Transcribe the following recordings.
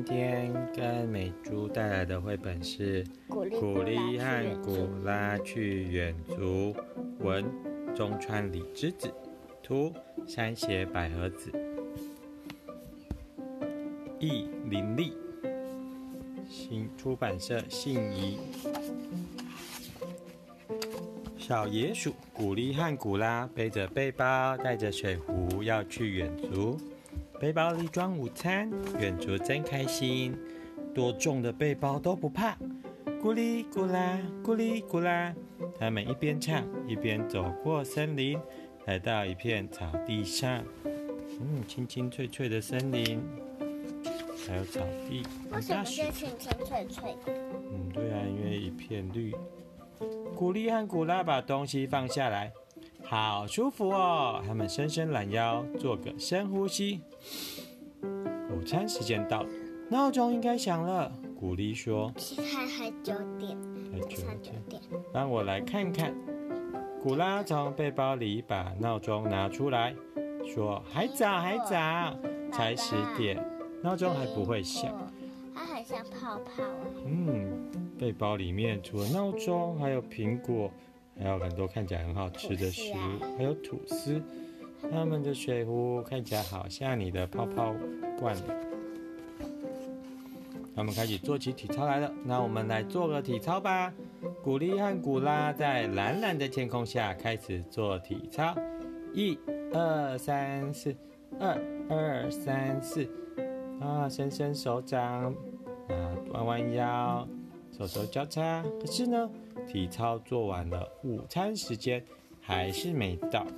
天跟美珠带来的绘本是古力和古拉去远足，文中川李之子，图山胁百合子，译林立，新出版社信宜。小野鼠古力和古拉背着背包，带着水壶要去远足。背包里装午餐，远足真开心，多重的背包都不怕。咕哩咕啦，咕哩咕啦，他们一边唱一边走过森林，来到一片草地上。青青翠翠的森林，还有草地。 为什么是青青翠翠的？ 对啊，因为一片绿。古力和古拉把东西放下来，好舒服哦！他们伸伸懒腰，做个深呼吸。午餐时间到了，闹钟应该响了。古力说：“ 还9点，才9点。 让我来看看。”古拉从背包里把闹钟拿出来，说：“还早，还早，才10点，闹钟还不会响。” 它很像泡泡。 背包里面除了闹钟，还有苹果，还有很多看起来很好吃的食物，还有吐司。他们的水壶看起来好像你的泡泡罐。他们开始做起体操来了，那我们来做个体操吧。古力和古拉在蓝蓝的天空下开始做体操，1、2、3、4，2、2、3、4，伸伸手掌，弯弯腰，手手交叉。可是呢，体操做完了，午餐时间还是没到。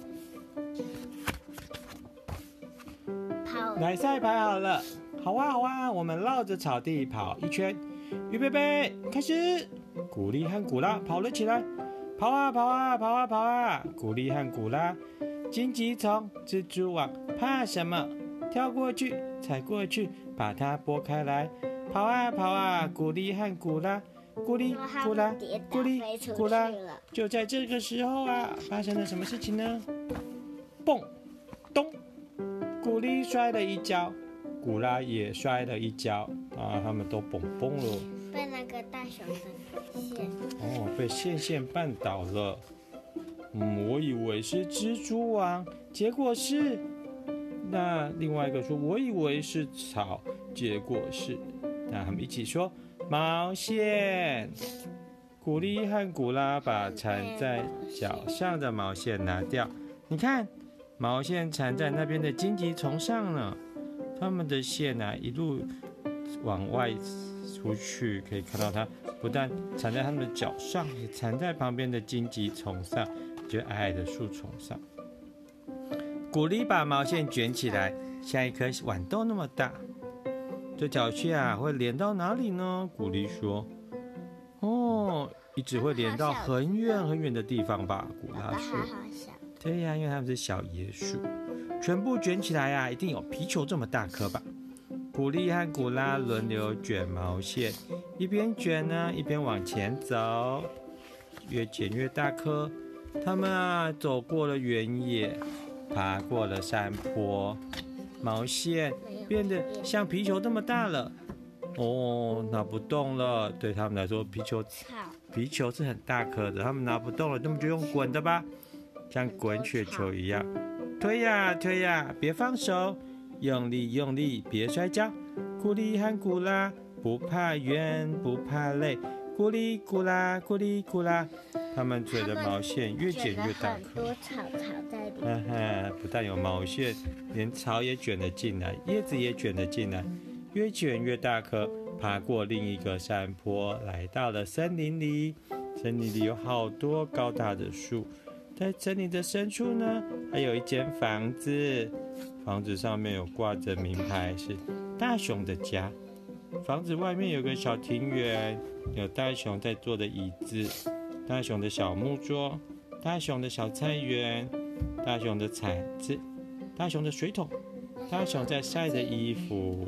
奶赛排好了，好啊，我们绕着草地跑一圈，预备备，开始！古力和古拉跑了起来，跑啊！古力和古拉，荆棘丛、蜘蛛网，怕什么？跳过去，踩过去，把它拨开来，跑啊！古力和古拉，咕哩咕啦，咕哩咕啦。就在这个时候啊，发生了什么事情呢？蹦，咚！古力摔了一跤，古拉也摔了一跤，他们都蹦了， 被那个大熊的线被线绊倒了。我以为是蜘蛛网，结果是……那另外一个说，我以为是草，结果是……那他们一起说毛线。古力和古拉把缠在脚上的毛线拿掉，你看。毛线缠在那边的荆棘丛上呢，它们的线一路往外出去，可以看到它不但缠在它们的脚上，也缠在旁边的荆棘丛上，就矮矮的树丛上。古力把毛线卷起来，像一颗豌豆那么大。这条线会连到哪里呢？古力说：“一直会连到很远的地方吧？”古拉说。对呀，因为他们是小野鼠，全部卷起来一定有皮球这么大颗吧？古力和古拉轮流卷毛线，一边卷呢，一边往前走，越卷越大颗。他们走过了原野，爬过了山坡，毛线变得像皮球这么大了。拿不动了。对他们来说，皮球是很大颗的，他们拿不动了，那么就用滚的吧。像滚雪球一样，推呀，别放手，用力，别摔跤。古力和古拉不怕远，不怕累，咕哩咕啦，咕哩咕啦。他们卷的毛线越卷越大颗， 很多草在里面。 不但有毛线，连草也卷了进来，叶子也卷了进来，越卷越大颗。爬过另一个山坡，来到了森林里。森林里有好多高大的树。在森林的深处呢，还有一间房子，房子上面有挂着名牌，是大熊的家。房子外面有个小庭园，有大熊在坐的椅子，大熊的小木桌，大熊的小菜园，大熊的铲子，大熊的水桶，大熊在晒的衣服。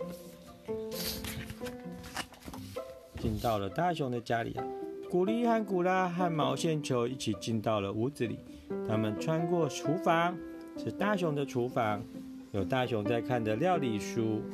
进到了大熊的家里古力和古拉和毛线球一起进到了屋子里，他们穿过厨房，是大熊的厨房，有大熊在看的料理书，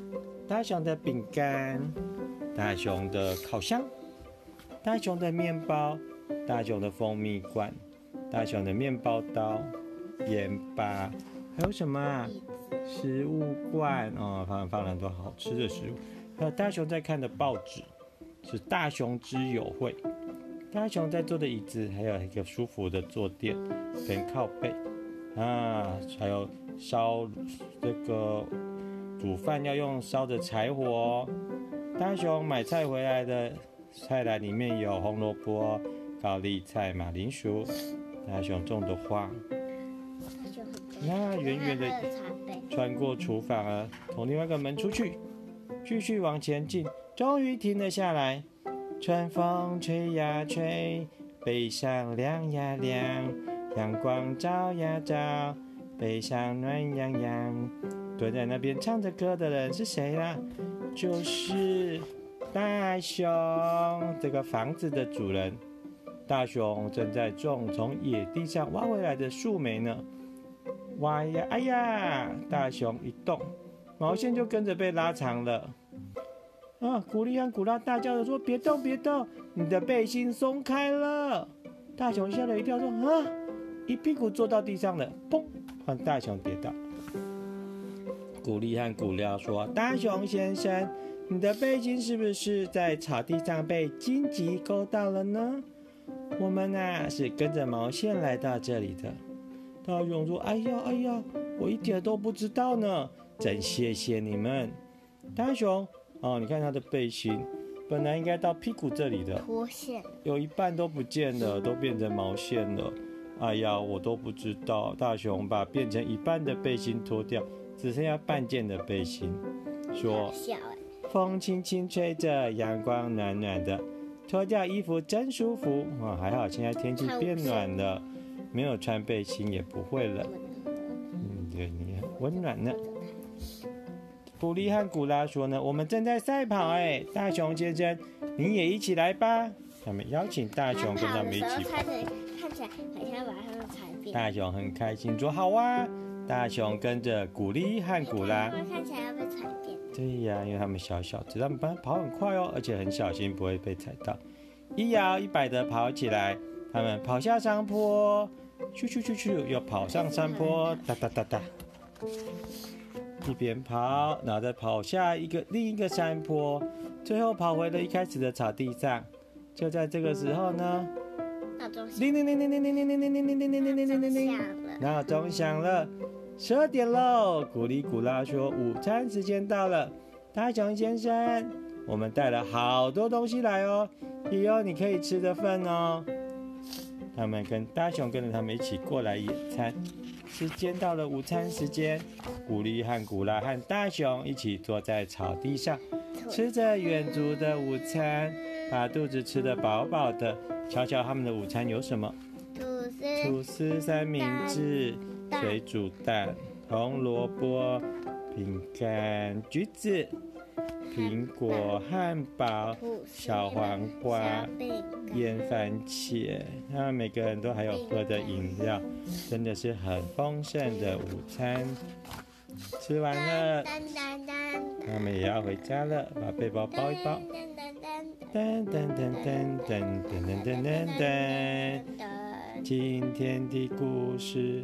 大熊的饼干，大熊的烤箱，大熊的面包，大熊的蜂蜜罐，大熊的面包刀，盐巴，还有什么啊？食物罐哦，放了很多好吃的食物。还有大熊在看的报纸，是大熊之友会。大熊在坐的椅子，还有一个舒服的坐垫跟靠背啊，还有烧这个煮饭要用烧的柴火哦。大熊买菜回来的菜篮里面有红萝卜、高丽菜、马铃薯。大熊种的花，那远远的穿过厨房啊，从另外一个门出去，继续往前进，终于停了下来。春风吹呀吹，背上凉呀凉，阳光照呀照，背上暖洋洋。蹲在那边唱着歌的人是谁啦？就是大熊，这个房子的主人。大熊正在种从野地上挖回来的树莓呢。挖呀，哎呀！大熊一动，毛线就跟着被拉长了。古丽和古拉大叫着说：“别动，别动，你的背心松开了！”大熊吓了一跳，说：“一屁股坐到地上了，砰！换大熊跌倒。古丽和古拉说：“大熊先生，你的背心是不是在草地上被荆棘勾到了呢？我们是跟着毛线来到这里的。”大熊说：“哎呀，我一点都不知道呢，真谢谢你们。”大熊你看他的背心，本来应该到屁股这里的， 脱线， 有一半都不见了，都变成毛线了。哎呀，我都不知道。大熊把变成一半的背心脱掉，只剩下半件的背心，说：“风轻轻吹着，阳光暖暖的，脱掉衣服真舒服。”还好现在天气变暖了，没有穿背心也不会冷。对，你很温暖呢。古丽和古拉说呢：“我们正在赛跑，大熊先生，你也一起来吧。”他们邀请大熊跟他们一起跑， 看起来很像马上踩扁。 大熊很开心说：“好啊！”大熊跟着古丽和古拉， 看起来要被踩扁。 对呀，因为他们小小只，他们跑很快哦，而且很小心，不会被踩到。一摇一摆的跑起来，他们跑下山坡，去，又跑上山坡，哒哒哒哒。一边跑，然后再跑下另一个山坡，最后跑回了一开始的草地上。就在这个时候呢，铃铃铃铃铃铃铃铃铃铃铃铃铃铃铃铃，闹钟响了，12点喽！古丽古拉说：“午餐时间到了，大熊先生，我们带了好多东西来哦，也有你可以吃的份哦。”大熊跟着他们一起过来野餐。时间到了，午餐时间，古丽和古拉和大熊一起坐在草地上，吃着远足的午餐，把肚子吃得饱饱的。瞧瞧他们的午餐有什么？吐司、三明治、水煮蛋、红萝卜、饼干、橘子、苹果、汉堡、小黄瓜、腌番茄，他们每个人都还有喝的饮料，真的是很丰盛的午餐。吃完了，他们也要回家了，把背包包一包。噔噔噔噔噔噔噔噔噔噔，今天的故事，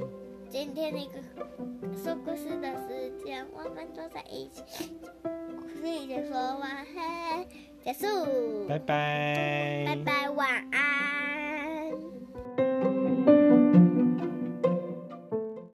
说故事的时间，我们坐在一起。故事已经说完，结束。 拜拜。 拜拜，晚安。